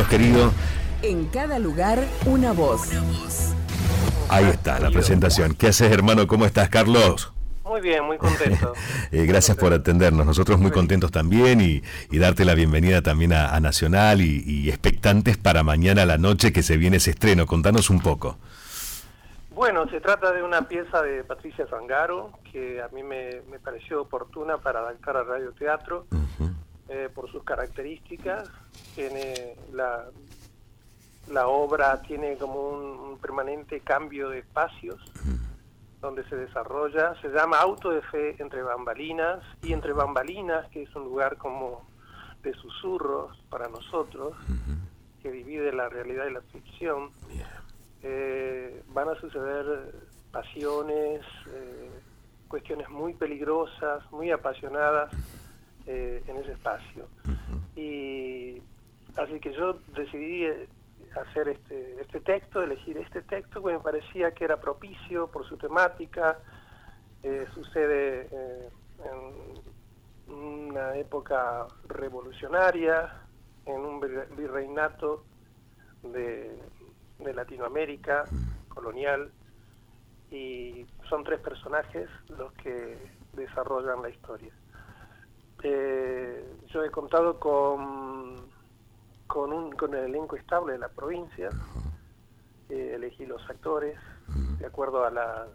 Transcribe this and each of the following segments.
Carlos querido. En cada lugar, una voz. Ahí está la presentación. ¿Qué haces, hermano? ¿Cómo estás, Carlos? Muy bien, muy contento. Gracias por atendernos. Nosotros muy contentos también y darte la bienvenida también a Nacional y expectantes para mañana a la noche que se viene ese estreno. Contanos un poco. Bueno, se trata de una pieza de Patricia Zangaro que a mí me pareció oportuna para adaptar al radioteatro por sus características. Tiene la obra tiene como un permanente cambio de espacios donde se desarrolla. Se llama Auto de Fe entre bambalinas, y entre bambalinas, que es un lugar como de susurros para nosotros, que divide la realidad y la ficción. Van a suceder pasiones, cuestiones muy peligrosas, muy apasionadas en ese espacio. Y así que yo decidí hacer este texto, elegir este texto, que me parecía que era propicio por su temática. Sucede en una época revolucionaria, en un virreinato de Latinoamérica colonial, y son 3 personajes los que desarrollan la historia. Yo he contado con el elenco estable de la provincia. Elegí los actores de acuerdo a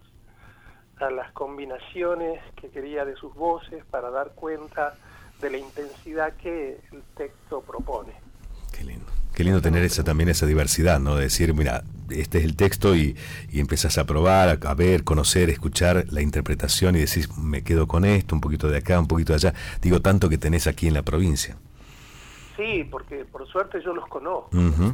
las combinaciones que quería de sus voces para dar cuenta de la intensidad que el texto propone. Qué lindo tener esa diversidad, ¿no? De decir, mira, este es el texto y empezás a probar, a ver, conocer, escuchar la interpretación y decís, me quedo con esto, un poquito de acá, un poquito de allá. Digo, tanto que tenés aquí en la provincia. Sí, porque por suerte yo los conozco.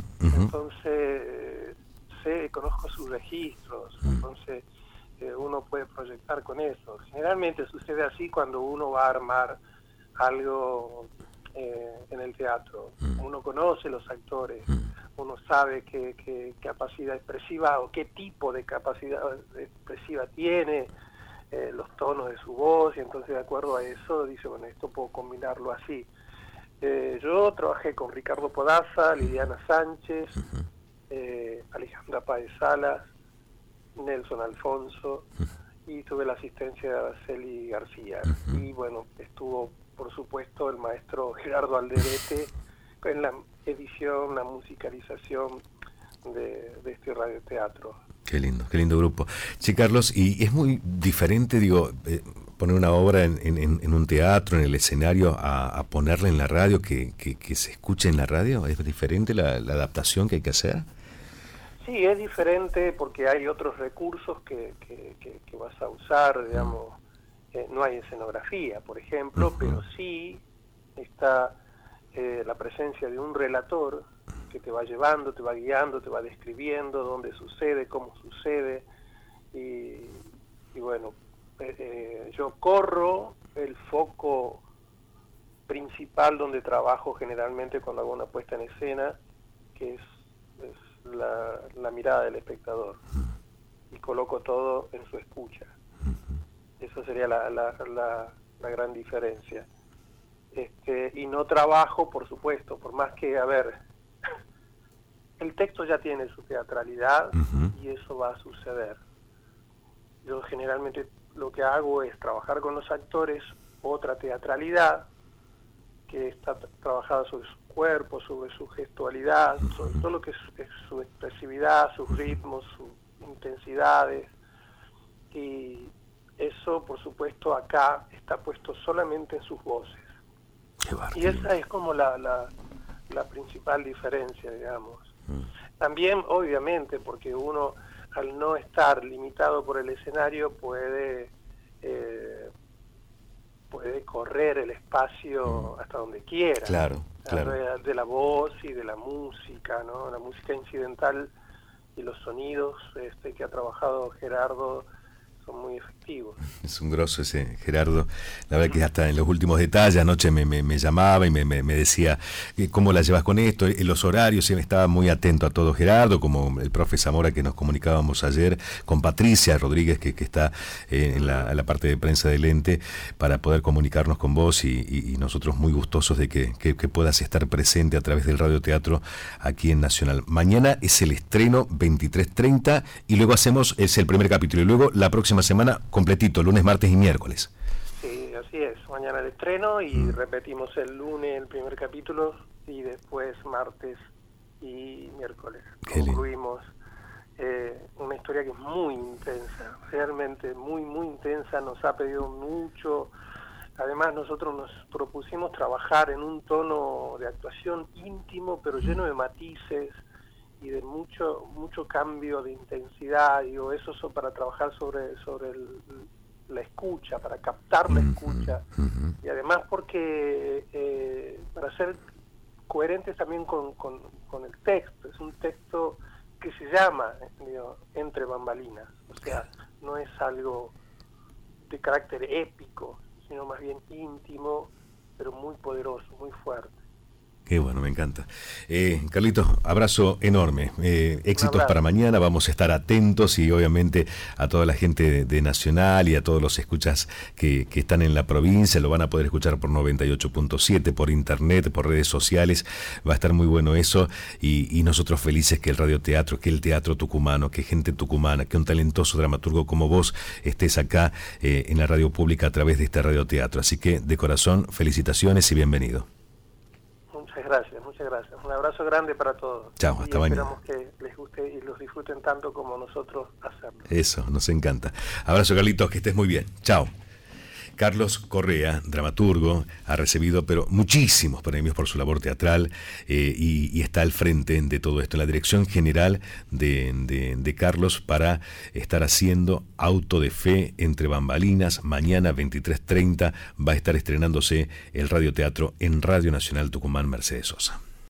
Entonces, conozco sus registros. Entonces, uno puede proyectar con eso. Generalmente sucede así cuando uno va a armar algo en el teatro. Uno conoce los actores, uno sabe qué capacidad expresiva o qué tipo de capacidad expresiva tiene, los tonos de su voz, y entonces de acuerdo a eso dice, bueno, esto puedo combinarlo así. Yo trabajé con Ricardo Podaza, Liliana Sánchez, Alejandra Páez Salas, Nelson Alfonso, y tuve la asistencia de Araceli García. Y bueno, estuvo por supuesto el maestro Gerardo Alderete en la edición, la musicalización de este radioteatro. Qué lindo grupo. Sí, Carlos, y es muy diferente, digo, poner una obra en un teatro, en el escenario, a ponerla en la radio, que se escuche en la radio. ¿Es diferente la adaptación que hay que hacer? Sí, es diferente porque hay otros recursos que vas a usar, digamos. No hay escenografía, por ejemplo, pero sí está la presencia de un relator que te va llevando, te va guiando, te va describiendo dónde sucede, cómo sucede, y bueno, yo corro el foco principal donde trabajo generalmente cuando hago una puesta en escena, que es la mirada del espectador, y coloco todo en su escucha. Eso sería la gran diferencia. Y no trabajo, por supuesto, por más que, el texto ya tiene su teatralidad y eso va a suceder. Yo generalmente lo que hago es trabajar con los actores otra teatralidad que está trabajada sobre su cuerpo, sobre su gestualidad, sobre todo lo que es su expresividad, sus ritmos, sus intensidades, y eso, por supuesto, acá está puesto solamente en sus voces. Y esa es como la principal diferencia, digamos. También, obviamente, porque uno, al no estar limitado por el escenario, puede correr el espacio hasta donde quiera. Claro. De la voz y de la música, ¿no? La música incidental y los sonidos que ha trabajado Gerardo son muy efectivos. Es un grosso ese Gerardo. La verdad que hasta en los últimos detalles, anoche me llamaba y me decía cómo la llevas con esto, los horarios, y estaba muy atento a todo Gerardo, como el profe Zamora que nos comunicábamos ayer, con Patricia Rodríguez que está en la parte de prensa del ente, para poder comunicarnos con vos y nosotros muy gustosos de que puedas estar presente a través del radioteatro aquí en Nacional. Mañana es el estreno 23:30 y luego es el primer capítulo y luego la próxima semana completito, lunes, martes y miércoles. Sí, así es. Mañana el estreno y repetimos el lunes el primer capítulo y después martes y miércoles. Concluimos una historia que es muy intensa, realmente muy, muy intensa, nos ha pedido mucho. Además nosotros nos propusimos trabajar en un tono de actuación íntimo, pero lleno de matices y de mucho cambio de intensidad, digo, eso para trabajar sobre la escucha, para captar la escucha, y además porque para ser coherentes también con el texto, es un texto que se llama, digo, Entre Bambalinas, o sea, no es algo de carácter épico, sino más bien íntimo, pero muy poderoso, muy fuerte. Qué bueno, me encanta. Carlitos, abrazo enorme. Éxitos para mañana, vamos a estar atentos y obviamente a toda la gente de Nacional y a todos los escuchas que están en la provincia, lo van a poder escuchar por 98.7, por internet, por redes sociales, va a estar muy bueno eso y nosotros felices que el radioteatro, que el teatro tucumano, que gente tucumana, que un talentoso dramaturgo como vos estés acá en la radio pública a través de este radioteatro. Así que de corazón, felicitaciones y bienvenido. Muchas gracias. Un abrazo grande para todos. Chao, hasta mañana. Esperamos que les guste y los disfruten tanto como nosotros hacerlo. Eso, nos encanta. Abrazo, Carlitos, que estés muy bien. Chao. Carlos Correa, dramaturgo, ha recibido muchísimos premios por su labor teatral y está al frente de todo esto, en la dirección general de Carlos, para estar haciendo Auto de Fe, Entre Bambalinas. Mañana 23:30 va a estar estrenándose el radioteatro en Radio Nacional Tucumán Mercedes Sosa.